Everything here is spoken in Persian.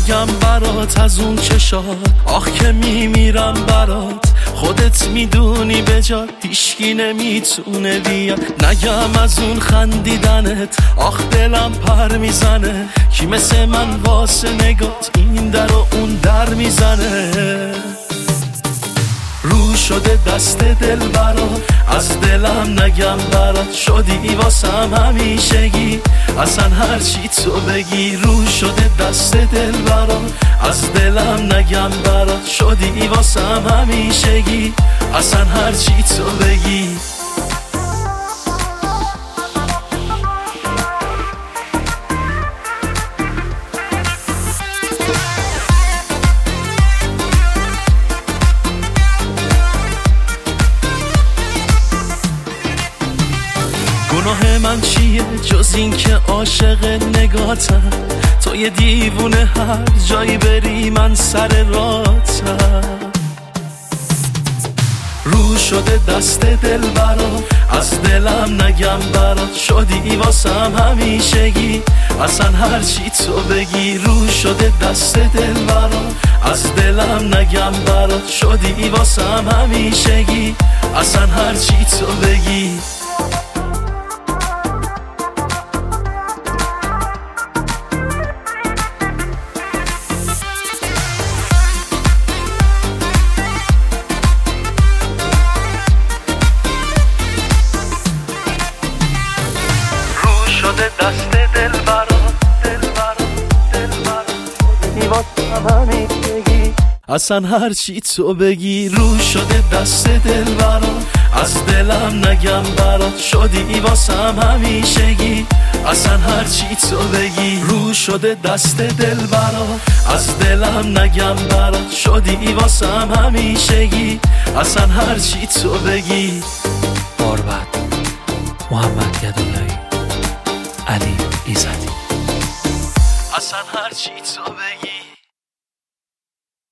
نگم برات از اون چشات، آخ که میمیرم برات، خودت میدونی بجات هیشکی نمیتونه بیاد. نگم از اون خندیدنت، آخ دلم پر میزنه، کی مثل من واسه نگات این در و اون در میزنه. رو شده دست دل برات، از دلم نگم برات، شدی واسم همیشگی، اصلا هرچی تو بگی. رو شده دست دل برات، از دلم نگم برات، شدی واسم همیشگی، اصلا هرچی تو بگی. گناه من چیه جز این که عاشق نگاتم، تو یه دیوونه هر جایی بری من سر راتم. رو شده دست دل برات، از دلم نگم برات، شدی واسم همیشگی، اصلا هرچی تو بگی. رو شده دست دل برات، از دلم نگم برات، شدی واسم همیشگی، اصلا هرچی تو بگی. شده دست دل برات، دل برات همیشگی، اصلا هرچی تو بگی. رو شده دست دل برات، از دلم نگم برات، شدی واسم همیشگی، اصلا هرچی تو بگی. رو شده دست دل برات، از دلم نگم برات، شدی واسم همیشگی، اصلا هرچی تو بگی. باربد محمد گدولایی، علی ایزدی. اصلا هرچی تو بگی.